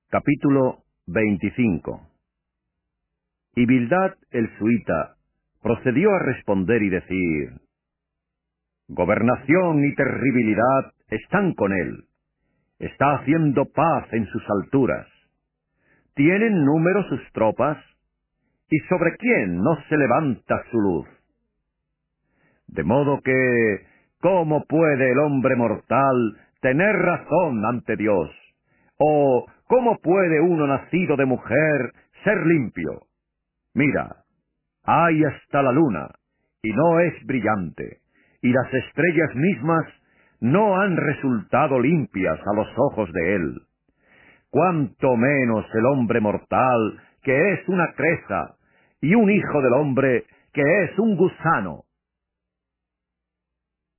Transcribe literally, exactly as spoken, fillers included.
Capítulo veinticinco. Y Bildad el suita procedió a responder y decir: Gobernación y terribilidad están con él. Está haciendo paz en sus alturas. ¿Tienen número sus tropas? ¿Y sobre quién no se levanta su luz? De modo que, ¿cómo puede el hombre mortal tener razón ante Dios? ¿O cómo puede uno nacido de mujer ser limpio? Mira, hay hasta la luna, y no es brillante, y las estrellas mismas no han resultado limpias a los ojos de él. Cuánto menos el hombre mortal, que es una creza, y un hijo del hombre, que es un gusano.